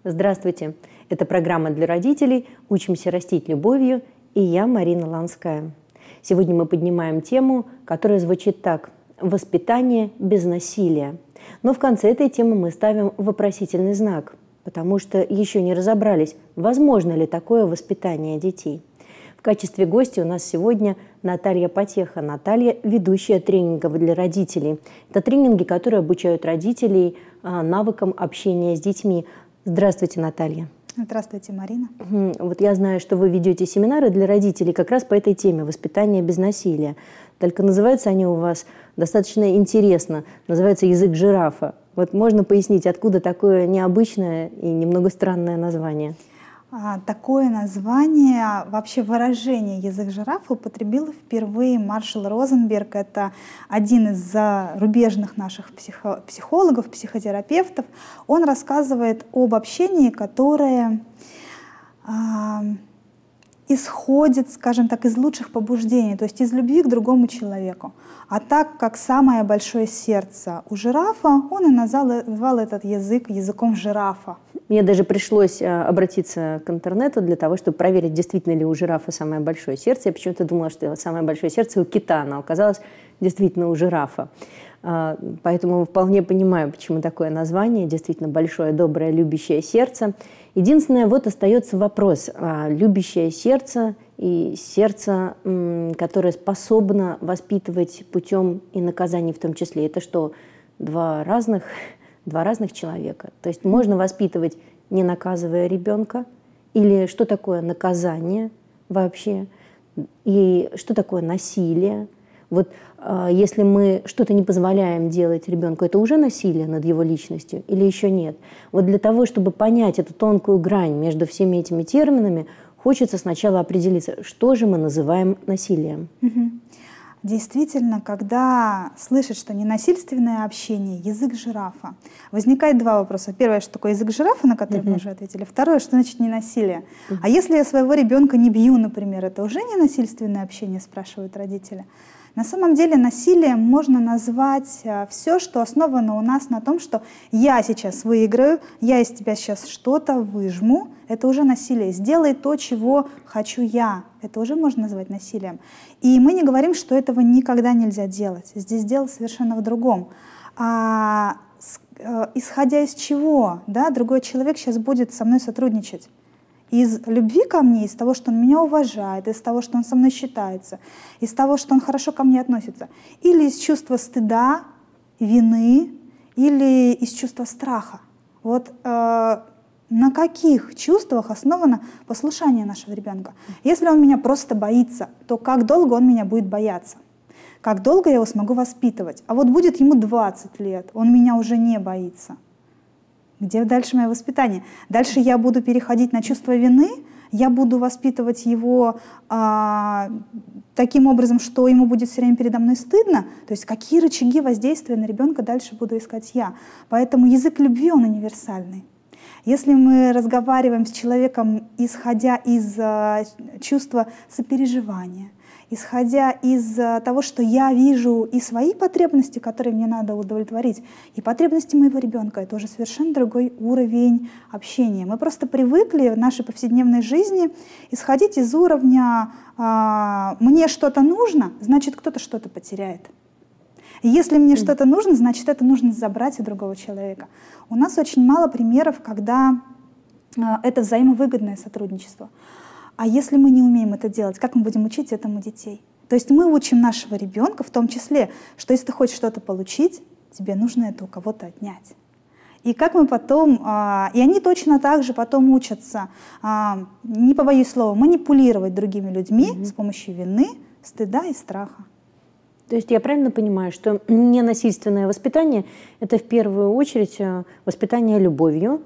Здравствуйте! Это программа для родителей «Учимся растить любовью» и я, Марина Ланская. Сегодня мы поднимаем тему, которая звучит так – «Воспитание без насилия». Но в конце этой темы мы ставим вопросительный знак, потому что еще не разобрались, возможно ли такое воспитание детей. В качестве гостя у нас сегодня Наталья Потеха. Наталья – ведущая тренингов для родителей. Это тренинги, которые обучают родителей навыкам общения с детьми. Здравствуйте, Наталья. Здравствуйте, Марина. Вот я знаю, что вы ведете семинары для родителей как раз по этой теме – воспитание без насилия. Только называются они у вас достаточно интересно. Называется «Язык жирафа». Вот можно пояснить, откуда такое необычное и немного странное название? Такое название, вообще выражение «язык жирафа» употребил впервые Маршал Розенберг. Это один из зарубежных наших психологов, психотерапевтов. Он рассказывает об общении, которое исходит, скажем так, из лучших побуждений, то есть из любви к другому человеку. А так как самое большое сердце у жирафа, он и назвал этот язык языком жирафа. Мне даже пришлось обратиться к интернету для того, чтобы проверить, действительно ли у жирафа самое большое сердце. Я почему-то думала, что самое большое сердце у кита, но оказалось действительно у жирафа. Поэтому вполне понимаю, почему такое название, действительно большое, доброе, любящее сердце. Единственное, вот остается вопрос, любящее сердце и сердце, которое способно воспитывать путем и наказаний в том числе. Это что, два разных человека? То есть можно воспитывать, не наказывая ребенка? Или что такое наказание вообще? И что такое насилие? Вот если мы что-то не позволяем делать ребенку, это уже насилие над его личностью или еще нет? Вот для того, чтобы понять эту тонкую грань между всеми этими терминами, хочется сначала определиться, что же мы называем насилием. Действительно, когда слышат, что ненасильственное общение, язык жирафа, возникает два вопроса. Первое, что такое язык жирафа, на который мы уже ответили. Второе, что значит ненасилие. А если я своего ребенка не бью, например, это уже ненасильственное общение, спрашивают родители. На самом деле насилием можно назвать все, что основано у нас на том, что я сейчас выиграю, я из тебя сейчас что-то выжму, это уже насилие. Сделай то, чего хочу я, это уже можно назвать насилием. И мы не говорим, что этого никогда нельзя делать. Здесь дело совершенно в другом. Исходя из чего, да, другой человек сейчас будет со мной сотрудничать? Из любви ко мне, из того, что он меня уважает, из того, что он со мной считается, из того, что он хорошо ко мне относится, или из чувства стыда, вины, или из чувства страха. Вот на каких чувствах основано послушание нашего ребенка? Если он меня просто боится, то как долго он меня будет бояться? Как долго я его смогу воспитывать? А вот будет ему 20 лет, он меня уже не боится. Где дальше мое воспитание? Дальше я буду переходить на чувство вины, я буду воспитывать его таким образом, что ему будет все время передо мной стыдно. То есть какие рычаги воздействия на ребенка дальше буду искать я. Поэтому язык любви, он универсальный. Если мы разговариваем с человеком, исходя из чувства сопереживания, исходя из того, что я вижу и свои потребности, которые мне надо удовлетворить, и потребности моего ребенка, это уже совершенно другой уровень общения. Мы просто привыкли в нашей повседневной жизни исходить из уровня «мне что-то нужно, значит, кто-то что-то потеряет». Если мне что-то нужно, значит, это нужно забрать у другого человека. У нас очень мало примеров, когда это взаимовыгодное сотрудничество. А если мы не умеем это делать, как мы будем учить этому детей? То есть мы учим нашего ребенка в том числе, что если ты хочешь что-то получить, тебе нужно это у кого-то отнять. И как мы потом, и они точно так же потом учатся, не побоюсь слова, манипулировать другими людьми с помощью вины, стыда и страха. То есть я правильно понимаю, что ненасильственное воспитание – это в первую очередь воспитание любовью,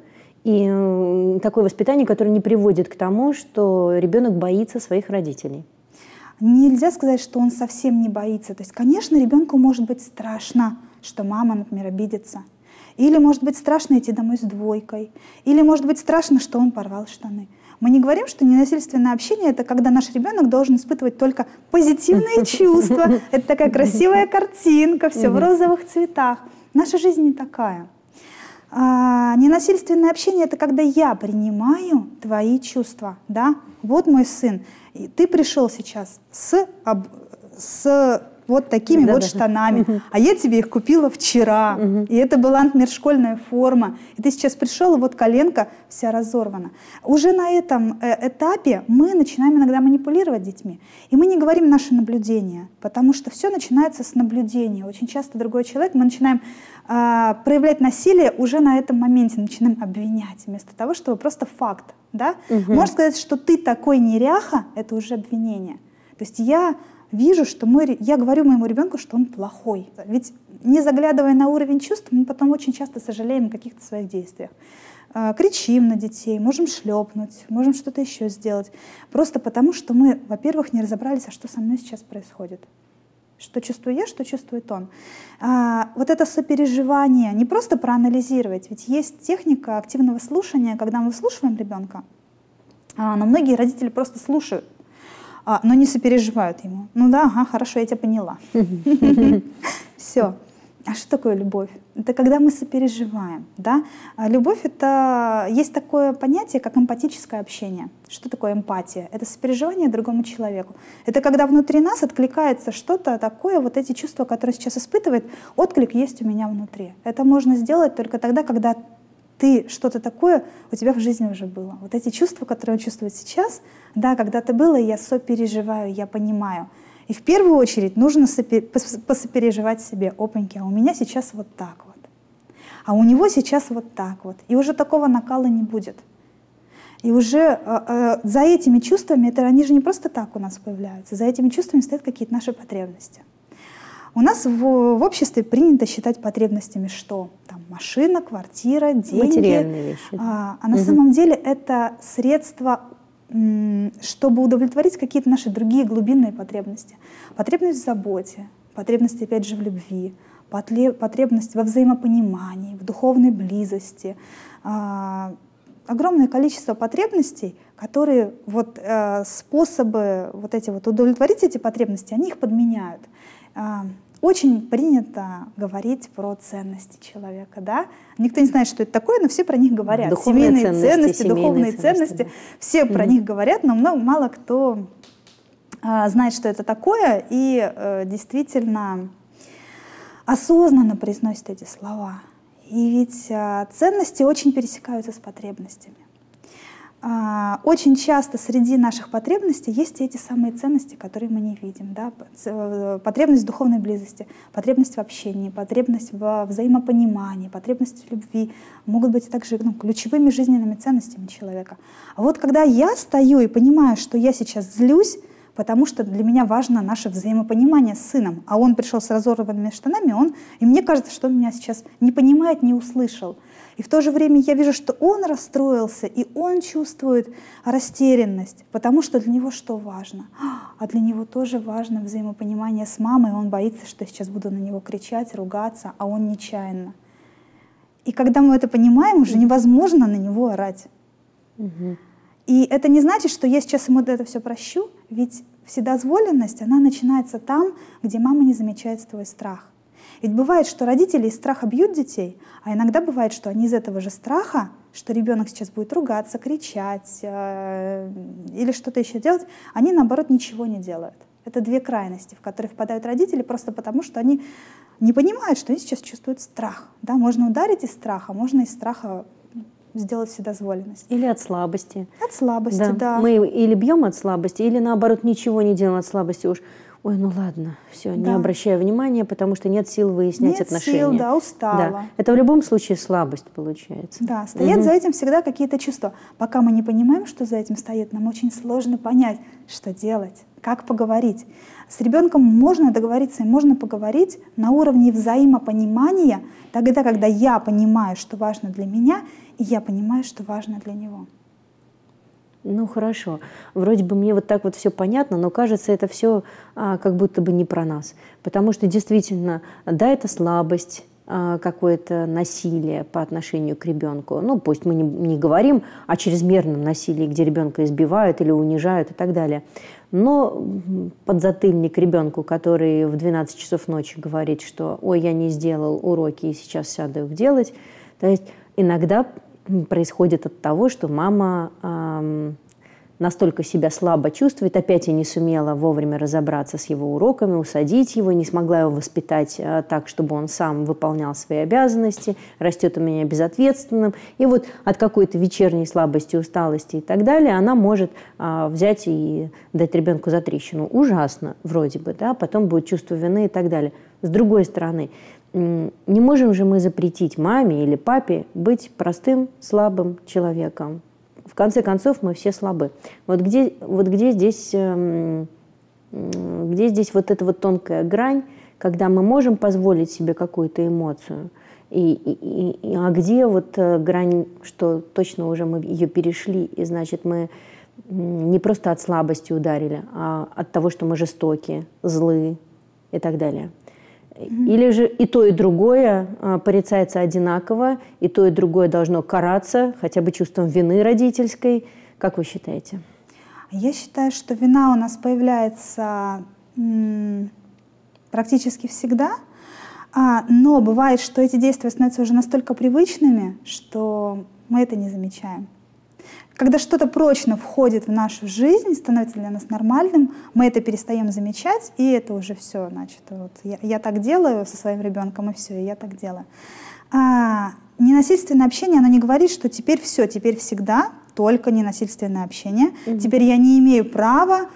и такое воспитание, которое не приводит к тому, что ребенок боится своих родителей? Нельзя сказать, что он совсем не боится. То есть, конечно, ребенку может быть страшно, что мама, например, обидится. Или может быть страшно идти домой с двойкой. Или может быть страшно, что он порвал штаны. Мы не говорим, что ненасильственное общение – это когда наш ребенок должен испытывать только позитивные чувства. Это такая красивая картинка, все в розовых цветах. Наша жизнь не такая. Ненасильственное общение — это когда я принимаю твои чувства, да? Вот мой сын, и ты пришел сейчас с вот такими вот штанами, а я тебе их купила вчера, и это была, например, школьная форма, и ты сейчас пришел, и вот коленка вся разорвана. Уже на этом этапе мы начинаем иногда манипулировать детьми, и мы не говорим наши наблюдения, потому что все начинается с наблюдения. Очень часто другой человек, мы начинаем проявлять насилие уже на этом моменте, начинаем обвинять, вместо того, чтобы просто факт. Да? Можно сказать, что ты такой неряха, это уже обвинение. То есть я вижу, что я говорю моему ребенку, что он плохой. Ведь не заглядывая на уровень чувств, мы потом очень часто сожалеем о каких-то своих действиях. Кричим на детей, можем шлепнуть, можем что-то еще сделать. Просто потому, что мы, во-первых, не разобрались, а что со мной сейчас происходит. Что чувствую я, что чувствует он. Вот это сопереживание, не просто проанализировать, ведь есть техника активного слушания, когда мы выслушиваем ребенка, но многие родители просто слушают, но не сопереживают ему. Ну да, ага, хорошо, я тебя поняла. Все. А что такое любовь? Это когда мы сопереживаем. Да? Любовь — это есть такое понятие, как эмпатическое общение. Что такое эмпатия? Это сопереживание другому человеку. Это когда внутри нас откликается что-то такое, вот эти чувства, которые сейчас испытывает, отклик есть у меня внутри. Это можно сделать только тогда, когда ты что-то такое у тебя в жизни уже было. Вот эти чувства, которые он чувствует сейчас, да, когда-то было, я сопереживаю, я понимаю. И в первую очередь нужно посопереживать себе. Опаньки, а у меня сейчас вот так вот. А у него сейчас вот так вот. И уже такого накала не будет. И уже за этими чувствами, они же не просто так у нас появляются, за этими чувствами стоят какие-то наши потребности. У нас в обществе принято считать потребностями что? Там машина, квартира, деньги. Материальные вещи. А на самом деле это средства, чтобы удовлетворить какие-то наши другие глубинные потребности. Потребность в заботе, потребность, опять же, в любви, потребность во взаимопонимании, в духовной близости. Огромное количество потребностей, которые способы удовлетворить эти потребности, они их подменяют. Очень принято говорить про ценности человека, да? Никто не знает, что это такое, но все про них говорят. Духовные семейные ценности, духовные ценности, да. все про них говорят, но мало кто знает, что это такое, и действительно осознанно произносит эти слова. И ведь ценности очень пересекаются с потребностями. Очень часто среди наших потребностей есть эти самые ценности, которые мы не видим. Да? Потребность в духовной близости, потребность в общении, потребность во взаимопонимании, потребность в любви могут быть также ключевыми жизненными ценностями человека. А вот когда я стою и понимаю, что я сейчас злюсь, потому что для меня важно наше взаимопонимание с сыном, а он пришел с разорванными штанами, и мне кажется, что он меня сейчас не понимает, не услышал. И в то же время я вижу, что он расстроился, и он чувствует растерянность, потому что для него что важно? А для него тоже важно взаимопонимание с мамой, он боится, что я сейчас буду на него кричать, ругаться, а он нечаянно. И когда мы это понимаем, уже невозможно на него орать. И это не значит, что я сейчас ему это все прощу, ведь вседозволенность, она начинается там, где мама не замечает свой страх. Ведь бывает, что родители из страха бьют детей, а иногда бывает, что они из этого же страха, что ребенок сейчас будет ругаться, кричать или что-то еще делать, они, наоборот, ничего не делают. Это две крайности, в которые впадают родители просто потому, что они не понимают, что они сейчас чувствуют страх. Да? Можно ударить из страха, можно из страха сделать вседозволенность. Или от слабости. От слабости, да. Мы или бьем от слабости, или наоборот ничего не делаем от слабости. Уж, ой, ну ладно, все, не обращаю внимания, потому что нет сил выяснять отношения. Нет сил, да, устала. Да. Это в любом случае слабость получается. Да, стоят за этим всегда какие-то чувства. Пока мы не понимаем, что за этим стоит, нам очень сложно понять, что делать, как поговорить. С ребенком можно договориться и можно поговорить на уровне взаимопонимания, тогда, когда я понимаю, что важно для меня, и я понимаю, что важно для него. Ну хорошо, вроде бы мне вот так вот все понятно, но кажется, это все как будто бы не про нас. Потому что действительно, да, это слабость, какое-то насилие по отношению к ребенку. Ну пусть мы не говорим о чрезмерном насилии, где ребенка избивают или унижают и так далее. Но подзатыльник ребенку, который в 12 часов ночи говорит, что «ой, я не сделал уроки и сейчас сяду их делать», то есть иногда происходит от того, что мама настолько себя слабо чувствует, опять и не сумела вовремя разобраться с его уроками, усадить его, не смогла его воспитать так, чтобы он сам выполнял свои обязанности, растет у меня безответственным. И вот от какой-то вечерней слабости, усталости и так далее она может взять и дать ребенку затрещину. Ужасно вроде бы, да, потом будет чувство вины и так далее. С другой стороны, не можем же мы запретить маме или папе быть простым, слабым человеком. В конце концов, мы все слабы. Вот где здесь вот эта вот тонкая грань, когда мы можем позволить себе какую-то эмоцию, а где вот грань, что точно уже мы ее перешли, и значит мы не просто от слабости ударили, а от того, что мы жестоки, злы и так далее. Или же и то, и другое порицается одинаково, и то, и другое должно караться хотя бы чувством вины родительской. Как вы считаете? Я считаю, что вина у нас появляется практически всегда, но бывает, что эти действия становятся уже настолько привычными, что мы это не замечаем. Когда что-то прочно входит в нашу жизнь, становится для нас нормальным, мы это перестаем замечать, и это уже все, значит, вот я так делаю со своим ребенком, и все, и я так делаю. Ненасильственное общение, оно не говорит, что теперь все, теперь всегда только ненасильственное общение, теперь я не имею права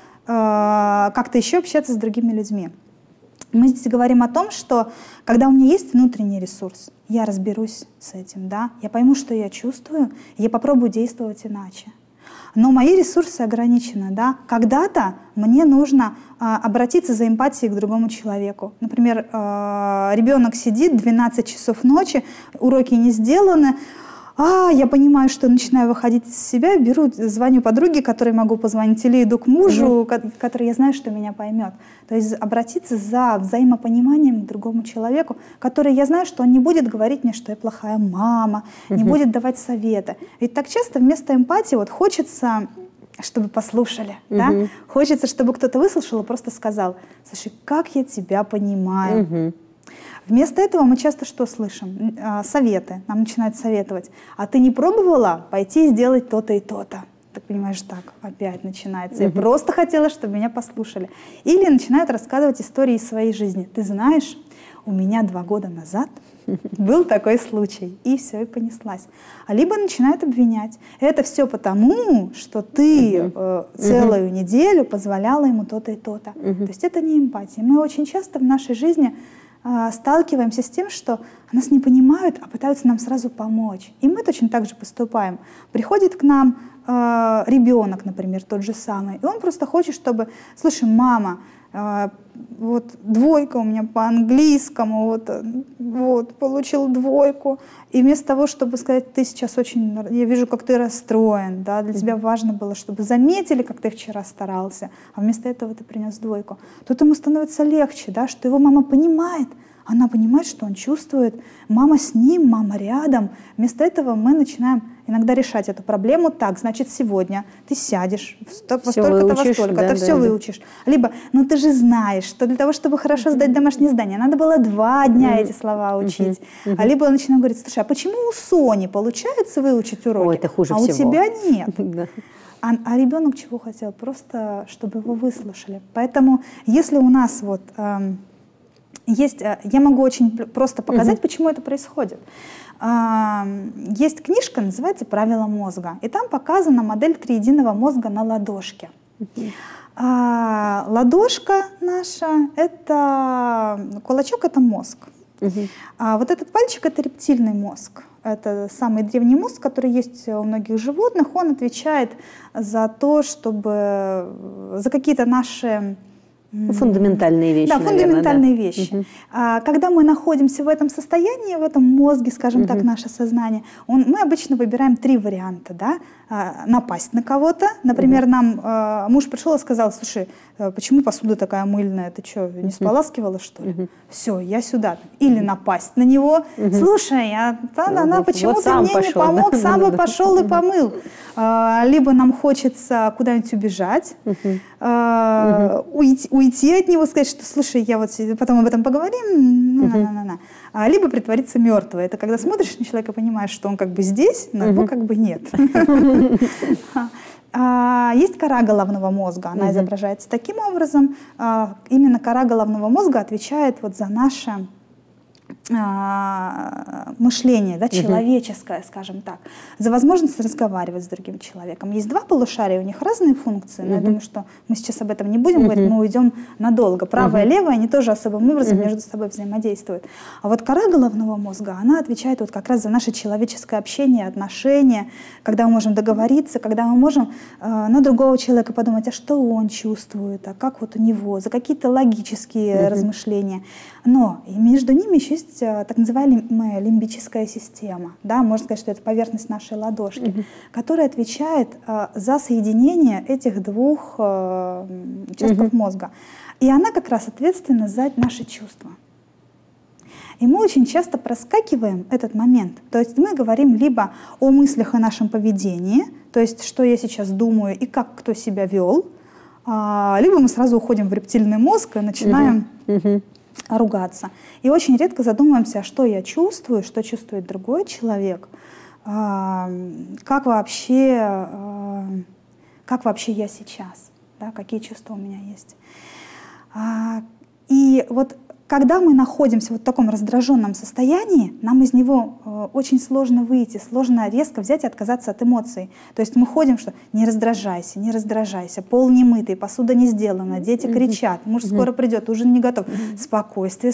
как-то еще общаться с другими людьми. Мы здесь говорим о том, что когда у меня есть внутренний ресурс, я разберусь с этим, да, я пойму, что я чувствую, и я попробую действовать иначе. Но мои ресурсы ограничены, да. Когда-то мне нужно обратиться за эмпатией к другому человеку. Например, ребенок сидит 12 часов ночи, уроки не сделаны, я понимаю, что начинаю выходить из себя, звоню подруге, которой могу позвонить, или иду к мужу, который я знаю, что меня поймет. То есть обратиться за взаимопониманием к другому человеку, который я знаю, что он не будет говорить мне, что я плохая мама, не будет давать советы. Ведь так часто вместо эмпатии вот хочется, чтобы послушали, да? Хочется, чтобы кто-то выслушал и просто сказал: слушай, как я тебя понимаю. Вместо этого мы часто что слышим? Советы. Нам начинают советовать. А ты не пробовала пойти и сделать то-то и то-то? Ты понимаешь, так, опять начинается. Я просто хотела, чтобы меня послушали. Или начинают рассказывать истории из своей жизни. Ты знаешь, у меня 2 года назад был такой случай. И все, и понеслась. Либо начинают обвинять. Это все потому, что ты целую неделю позволяла ему то-то и то-то. То есть это не эмпатия. Мы очень часто в нашей жизни сталкиваемся с тем, что нас не понимают, а пытаются нам сразу помочь. И мы точно так же поступаем. Приходит к нам ребенок, например, тот же самый, и он просто хочет, чтобы: слушай, мама, вот 2 у меня по английскому, вот получил 2. И вместо того, чтобы сказать: ты сейчас очень, я вижу, как ты расстроен, да, для тебя важно было, чтобы заметили, как ты вчера старался, а вместо этого ты принес 2. Тут ему становится легче, да, что его мама понимает, она понимает, что он чувствует, мама с ним, мама рядом. Вместо этого мы начинаем иногда решать эту проблему так: значит, сегодня ты сядешь, во столько-то, во столько-то, все выучишь. Либо: ну ты же знаешь, что для того, чтобы хорошо сдать домашнее задание, надо было 2 дня эти слова учить. Либо он начинает говорить: слушай, а почему у Сони получается выучить уроки, это хуже а всего. У тебя нет? А ребенок чего хотел? Просто, чтобы его выслушали. Поэтому если у нас вот... Есть, я могу очень просто показать, почему это происходит. Есть книжка, называется «Правила мозга», и там показана модель триединого мозга на ладошке. Ладошка наша, это кулачок, это мозг. Вот этот пальчик — это рептильный мозг. Это самый древний мозг, который есть у многих животных. Он отвечает за то, чтобы за какие-то наши... Фундаментальные вещи, да, фундаментальные наверное, вещи. Когда мы находимся в этом состоянии, в этом мозге, скажем так, наше сознание, мы обычно выбираем 3 варианта. Да? Напасть на кого-то. Например, нам муж пришел и сказал: слушай, почему посуда такая мыльная? Ты что, не споласкивала, что ли? Все, я сюда. Или напасть на него. Слушай, она почему-то вот мне не помог, сам бы пошел и помыл. Либо нам хочется куда-нибудь убежать, уйти от него, сказать, что: слушай, я вот потом об этом поговорим. либо притвориться мертвой. Это когда смотришь на человека, понимаешь, что он как бы здесь, но его как бы нет. Есть кора головного мозга, она изображается таким образом. Именно кора головного мозга отвечает вот за наше мышление, да, человеческое, скажем так, за возможность разговаривать с другим человеком. Есть два полушария, у них разные функции, но я думаю, что мы сейчас об этом не будем говорить, мы уйдем надолго. Правое и левое, они тоже особым образом между собой взаимодействуют. А вот кора головного мозга, она отвечает вот как раз за наше человеческое общение, отношения, когда мы можем договориться, когда мы можем на другого человека подумать, а что он чувствует, а как вот у него, за какие-то логические размышления. Но между ними еще есть так называемая лимбическая система. Да? Можно сказать, что это поверхность нашей ладошки, которая отвечает за соединение этих двух участков мозга. И она как раз ответственна за наши чувства. И мы очень часто проскакиваем этот момент. То есть мы говорим либо о мыслях о нашем поведении, то есть что я сейчас думаю и как кто себя вел, либо мы сразу уходим в рептильный мозг и начинаем ругаться. И очень редко задумываемся, что я чувствую, что чувствует другой человек, как вообще я сейчас, да, какие чувства у меня есть. И вот когда мы находимся вот в таком раздраженном состоянии, нам из него очень сложно выйти, сложно резко взять и отказаться от эмоций. То есть мы ходим, что не раздражайся, пол не мытый, посуда не сделана, дети кричат, муж скоро придет, ужин не готов. Спокойствие.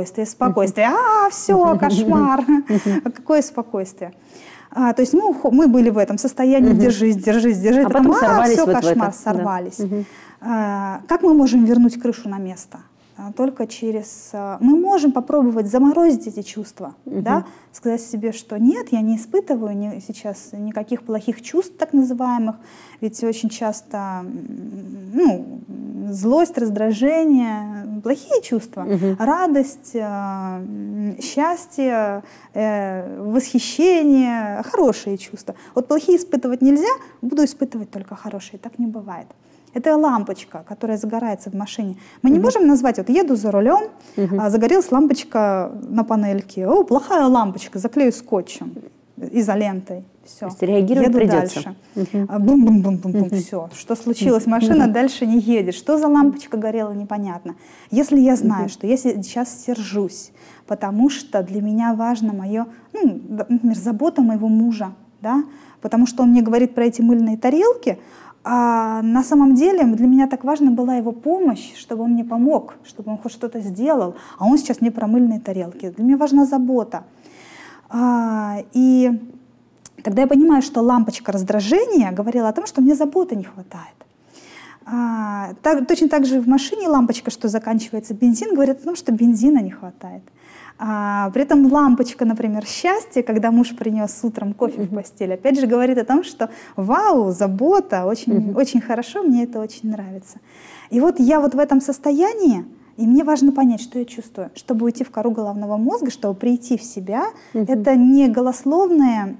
Все, кошмар. Какое спокойствие? То есть мы были в этом состоянии, держись. А потом сорвались все, вот кошмар, сорвались. Как мы можем вернуть крышу на место? Только через... Мы можем попробовать заморозить эти чувства, да? Сказать себе, что нет, я не испытываю сейчас никаких плохих чувств, так называемых, ведь очень часто злость, раздражение, плохие чувства, радость, счастье, восхищение, хорошие чувства. Вот плохие испытывать нельзя, буду испытывать только хорошие, так не бывает. Это лампочка, которая загорается в машине. Мы не можем назвать, вот еду за рулем, загорелась лампочка на панельке. О, плохая лампочка, заклею скотчем, изолентой. Все. То есть реагировать еду придется. Дальше. Бум-бум-бум-бум-бум, все. Что случилось? Машина дальше не едет. Что за лампочка горела, непонятно. Если я знаю, что я сейчас сержусь, потому что для меня важно мое, например, забота моего мужа, да, потому что он мне говорит про эти мыльные тарелки, а на самом деле для меня так важна была его помощь, чтобы он мне помог, чтобы он хоть что-то сделал. А он сейчас мне про мыльные тарелки. Для меня важна забота. И тогда я понимаю, что лампочка раздражения говорила о том, что мне заботы не хватает. Точно так же в машине лампочка, что заканчивается бензин, говорит о том, что бензина не хватает. При этом лампочка, например, счастья, когда муж принес утром кофе в постель, опять же говорит о том, что вау, забота, очень, очень хорошо, мне это очень нравится. И вот я вот в этом состоянии, и мне важно понять, что я чувствую, чтобы уйти в кору головного мозга, чтобы прийти в себя. Это не голословные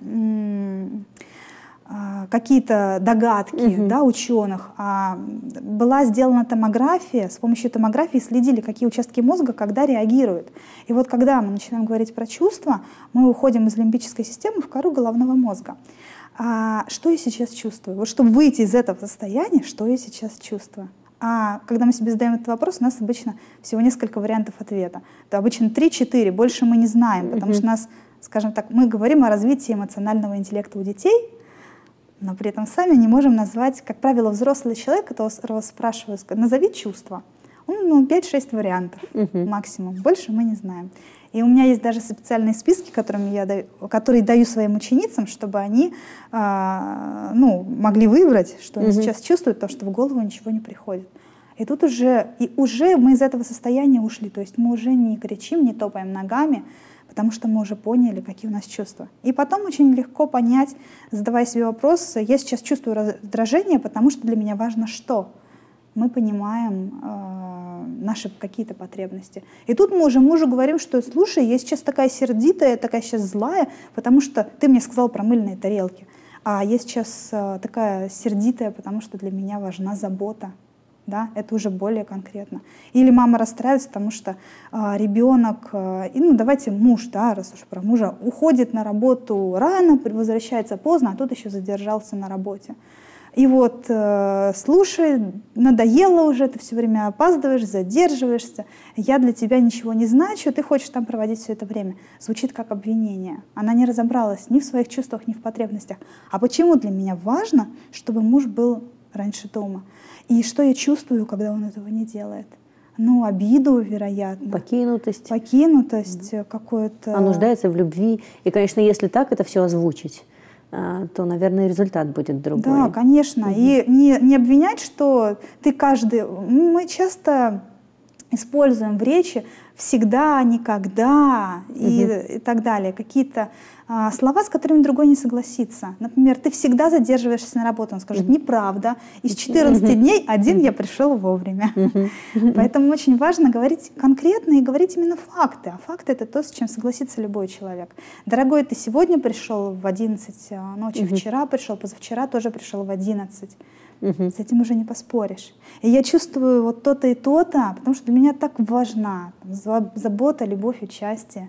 какие-то догадки ученых, а была сделана томография, с помощью томографии следили, какие участки мозга когда реагируют. И вот когда мы начинаем говорить про чувства, мы уходим из лимбической системы в кору головного мозга. Что я сейчас чувствую? Вот чтобы выйти из этого состояния, что я сейчас чувствую? А когда мы себе задаем этот вопрос, у нас обычно всего несколько вариантов ответа. Это обычно 3-4, больше мы не знаем, потому что нас, скажем так, мы говорим о развитии эмоционального интеллекта у детей, но при этом сами не можем назвать, как правило, взрослый человек, которого спрашивают, назови чувства. Он 5-6 вариантов максимум, больше мы не знаем. И у меня есть даже специальные списки, которые даю своим ученицам, чтобы они могли выбрать, что они сейчас чувствуют, то, что в голову ничего не приходит. И тут уже мы из этого состояния ушли, то есть мы уже не кричим, не топаем ногами, потому что мы уже поняли, какие у нас чувства. И потом очень легко понять, задавая себе вопрос, я сейчас чувствую раздражение, потому что для меня важно что? Мы понимаем наши какие-то потребности. И тут мы уже мужу говорим, что слушай, я сейчас такая сердитая, такая сейчас злая, потому что ты мне сказал про мыльные тарелки. А я сейчас такая сердитая, потому что для меня важна забота. Да, это уже более конкретно. Или мама расстраивается, потому что ребенок, ну давайте муж, да, раз уж про мужа, уходит на работу рано, возвращается поздно, а тут еще задержался на работе. И вот слушай, надоело уже, ты все время опаздываешь, задерживаешься, я для тебя ничего не значу, ты хочешь там проводить все это время. Звучит как обвинение. Она не разобралась ни в своих чувствах, ни в потребностях. А почему для меня важно, чтобы муж был раньше дома? И что я чувствую, когда он этого не делает? Ну, обиду, вероятно. Покинутость. Покинутость какое-то. А нуждается в любви. И, конечно, если так это все озвучить, то, наверное, результат будет другой. Да, конечно. И не обвинять, что ты каждый... Мы часто используем в речи всегда, никогда и так далее. Какие-то слова, с которыми другой не согласится. Например, ты всегда задерживаешься на работу. Он скажет, неправда. Из 14 дней один я пришел вовремя. Поэтому очень важно говорить конкретно и говорить именно факты. А факты — это то, с чем согласится любой человек. Дорогой, ты сегодня пришел в 11 ночи, вчера пришел, позавчера тоже пришел в 11. С этим уже не поспоришь. И я чувствую вот то-то и то-то, потому что для меня так важна забота, любовь, участие.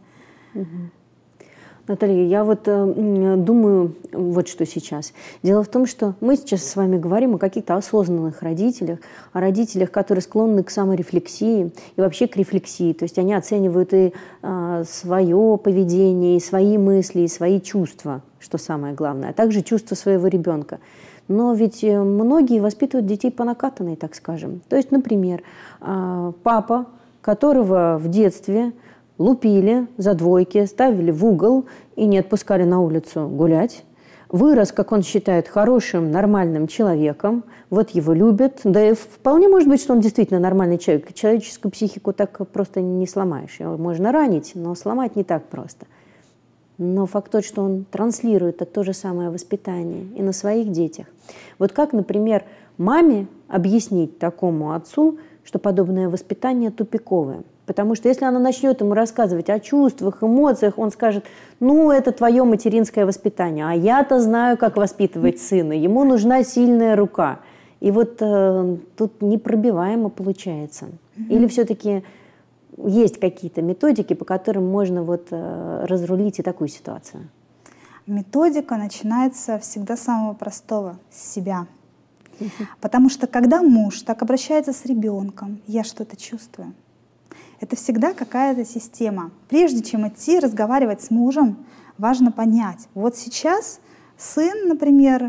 Наталья, я вот думаю вот что сейчас. Дело в том, что мы сейчас с вами говорим о каких-то осознанных родителях, о родителях, которые склонны к саморефлексии и вообще к рефлексии. То есть они оценивают и свое поведение, и свои мысли, и свои чувства, что самое главное, а также чувства своего ребенка. Но ведь многие воспитывают детей по накатанной, так скажем. То есть, например, папа, которого в детстве лупили за двойки, ставили в угол и не отпускали на улицу гулять, вырос, как он считает, хорошим, нормальным человеком, вот его любят. Да и вполне может быть, что он действительно нормальный человек. Человеческую психику так просто не сломаешь. Его можно ранить, но сломать не так просто. Но факт тот, что он транслирует это то же самое воспитание и на своих детях. Вот как, например, маме объяснить такому отцу, что подобное воспитание тупиковое? Потому что если она начнет ему рассказывать о чувствах, эмоциях, он скажет, ну, это твое материнское воспитание, а я-то знаю, как воспитывать сына, ему нужна сильная рука. И вот тут непробиваемо получается. Или все-таки есть какие-то методики, по которым можно вот разрулить и такую ситуацию? Методика начинается всегда с самого простого, с себя. Потому что когда муж так обращается с ребенком, я что-то чувствую. Это всегда какая-то система. Прежде чем идти разговаривать с мужем, важно понять. Вот сейчас сын, например,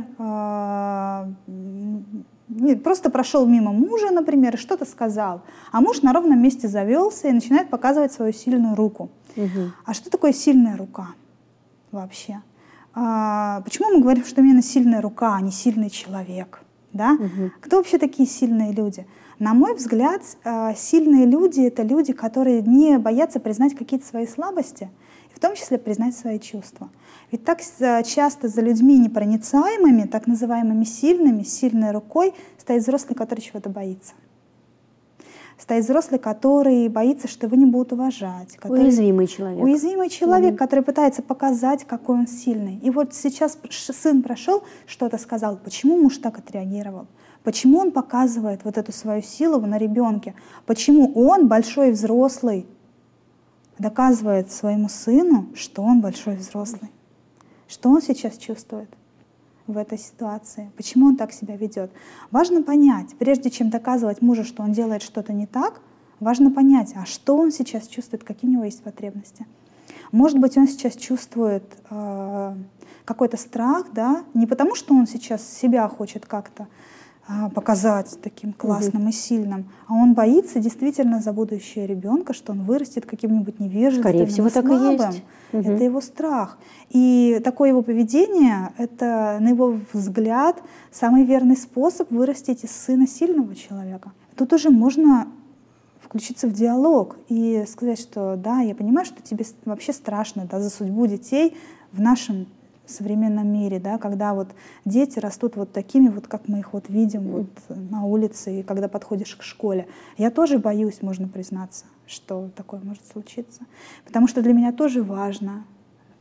просто прошел мимо мужа, например, и что-то сказал, а муж на ровном месте завелся и начинает показывать свою сильную руку. А что такое сильная рука вообще? Почему мы говорим, что именно сильная рука, а не сильный человек? Да? Кто вообще такие сильные люди? На мой взгляд, сильные люди — это люди, которые не боятся признать какие-то свои слабости, в том числе признать свои чувства. Ведь так часто за людьми непроницаемыми, так называемыми сильными, сильной рукой, стоит взрослый, который чего-то боится. Стоит взрослый, который боится, что его не будут уважать. Уязвимый человек. Уязвимый человек, который пытается показать, какой он сильный. И вот сейчас сын прошел, что-то сказал. Почему муж так отреагировал? Почему он показывает вот эту свою силу на ребенке? Почему он, большой взрослый, доказывает своему сыну, что он большой взрослый? Что он сейчас чувствует в этой ситуации? Почему он так себя ведет? Важно понять, прежде чем доказывать мужу, что он делает что-то не так, важно понять, а что он сейчас чувствует, какие у него есть потребности. Может быть, он сейчас чувствует какой-то страх, да? Не потому, что он сейчас себя хочет как-то показать таким классным и сильным, а он боится действительно за будущее ребенка, что он вырастет каким-нибудь невежественным, скорее всего, слабым. Так и есть. Это его страх. И такое его поведение — это, на его взгляд, самый верный способ вырастить из сына сильного человека. Тут уже можно включиться в диалог и сказать, что да, я понимаю, что тебе вообще страшно, да, за судьбу детей в нашем современном мире, да, когда вот дети растут вот такими, вот как мы их вот видим вот на улице и когда подходишь к школе. Я тоже боюсь, можно признаться, что такое может случиться. Потому что для меня тоже важно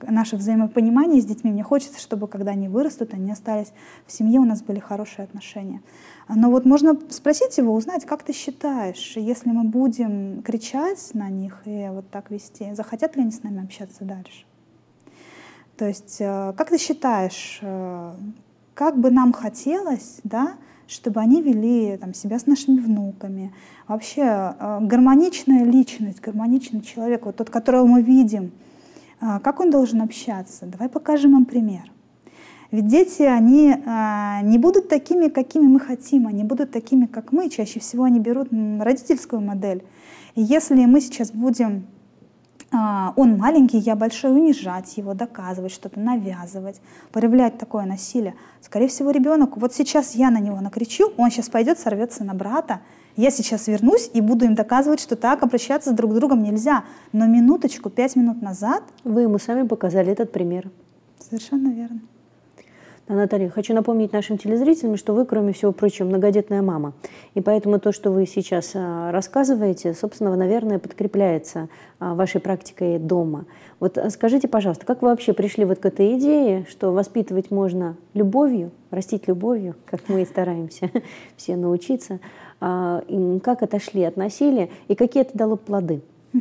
наше взаимопонимание с детьми. Мне хочется, чтобы когда они вырастут, они остались в семье, у нас были хорошие отношения. Но вот можно спросить его, узнать, как ты считаешь, если мы будем кричать на них и вот так вести, захотят ли они с нами общаться дальше? То есть, как ты считаешь, как бы нам хотелось, да, чтобы они вели там, себя с нашими внуками? Вообще гармоничная личность, гармоничный человек, вот тот, которого мы видим, как он должен общаться? Давай покажем им пример. Ведь дети, они не будут такими, какими мы хотим, они будут такими, как мы. Чаще всего они берут родительскую модель. И если мы сейчас будем, он маленький, я большой, унижать его, доказывать что-то, навязывать, проявлять такое насилие, скорее всего, ребенок, вот сейчас я на него накричу, он сейчас пойдет, сорвется на брата, я сейчас вернусь и буду им доказывать, что так обращаться друг с другом нельзя. Но минуточку, 5 минут назад... Вы ему сами показали этот пример. Совершенно верно. Да, Наталья, хочу напомнить нашим телезрителям, что вы, кроме всего прочего, многодетная мама. И поэтому то, что вы сейчас рассказываете, собственно, наверное, подкрепляется вашей практикой дома. Вот скажите, пожалуйста, как вы вообще пришли вот к этой идее, что воспитывать можно любовью, растить любовью, как мы и стараемся все научиться, как отошли от насилия и какие это дало плоды?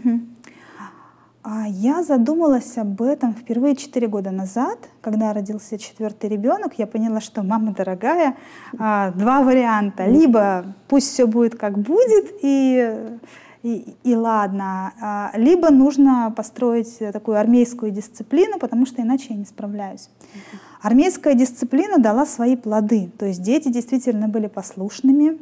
Я задумалась об этом впервые 4 года назад, когда родился 4-й ребенок. Я поняла, что, мама дорогая, 2 варианта. Либо пусть все будет как будет, и ладно, либо нужно построить такую армейскую дисциплину, потому что иначе я не справляюсь. Армейская дисциплина дала свои плоды, то есть дети действительно были послушными.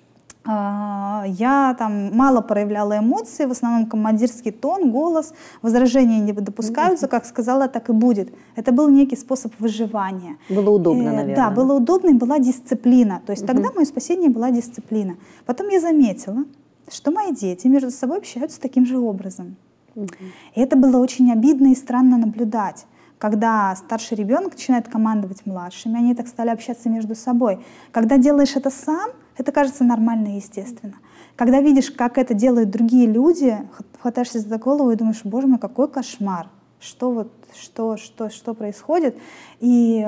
Я там мало проявляла эмоции, в основном командирский тон, голос, возражения не допускаются, как сказала, так и будет. Это был некий способ выживания. Было удобно, наверное. Да, было удобно и была дисциплина. То есть тогда мое спасение была дисциплина. Потом я заметила, что мои дети между собой общаются таким же образом. И это было очень обидно и странно наблюдать. Когда старший ребенок начинает командовать младшими, они так стали общаться между собой. Когда делаешь это сам, это кажется нормально и естественно. Когда видишь, как это делают другие люди, хватаешься за голову и думаешь, боже мой, какой кошмар, что происходит, и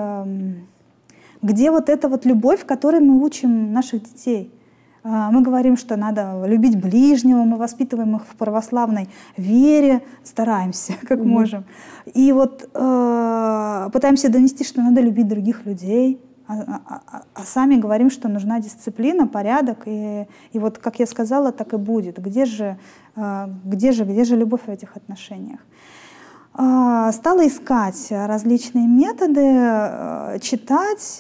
где вот эта вот любовь, которой мы учим наших детей. Мы говорим, что надо любить ближнего, мы воспитываем их в православной вере, стараемся, как можем. И вот пытаемся донести, что надо любить других людей, а сами говорим, что нужна дисциплина, порядок, и вот, как я сказала, так и будет. Где же любовь в этих отношениях? Стала искать различные методы, читать.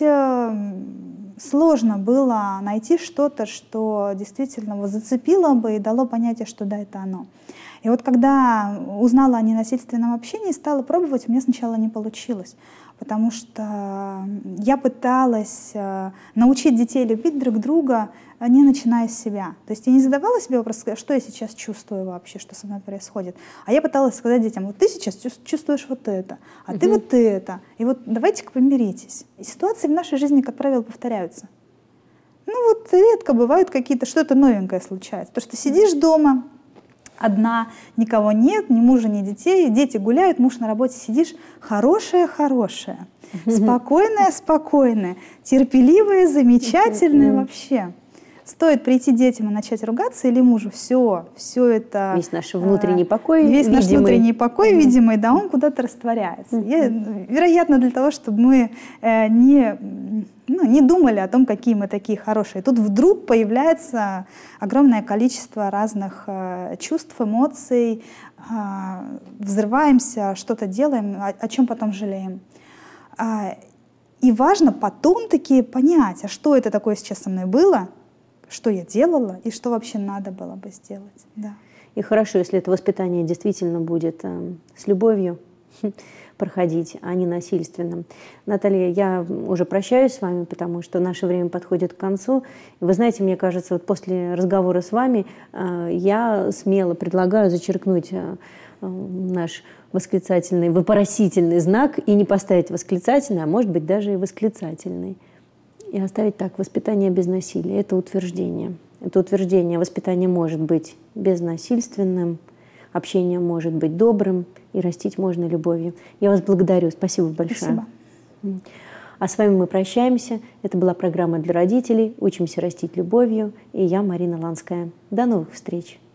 Сложно было найти что-то, что действительно зацепило бы и дало понятие, что да, это оно. И вот когда узнала о ненасильственном общении, стала пробовать, у меня сначала не получилось, потому что я пыталась научить детей любить друг друга, не начиная с себя. То есть я не задавала себе вопрос, что я сейчас чувствую вообще, что со мной происходит. А я пыталась сказать детям, вот ты сейчас чувствуешь вот это, а ты вот это. И вот давайте-ка помиритесь. И ситуации в нашей жизни, как правило, повторяются. Ну вот редко бывают какие-то, что-то новенькое случается. То, что сидишь дома, одна, никого нет, ни мужа, ни детей, дети гуляют, муж на работе, сидишь, хорошая, спокойная, терпеливая, замечательная вообще. Стоит прийти детям и начать ругаться или мужу, все это... Весь наш внутренний покой, наш внутренний покой, видимый, да, он куда-то растворяется. Вероятно, для того, чтобы мы не думали о том, какие мы такие хорошие. Тут вдруг появляется огромное количество разных чувств, эмоций, взрываемся, что-то делаем, о чем потом жалеем. И важно потом таки понять, а что это такое сейчас со мной было, что я делала и что вообще надо было бы сделать. Да. И хорошо, если это воспитание действительно будет с любовью проходить, а не насильственным. Наталья, я уже прощаюсь с вами, потому что наше время подходит к концу. Вы знаете, мне кажется, вот после разговора с вами я смело предлагаю зачеркнуть наш восклицательный, вопросительный знак и не поставить восклицательный, а может быть даже и восклицательный. И оставить так: воспитание без насилия. Это утверждение. Это утверждение. Воспитание может быть безнасильственным, общение может быть добрым, и растить можно любовью. Я вас благодарю. Спасибо большое. Спасибо. А с вами мы прощаемся. Это была программа для родителей «Учимся растить любовью». И я, Марина Ланская. До новых встреч.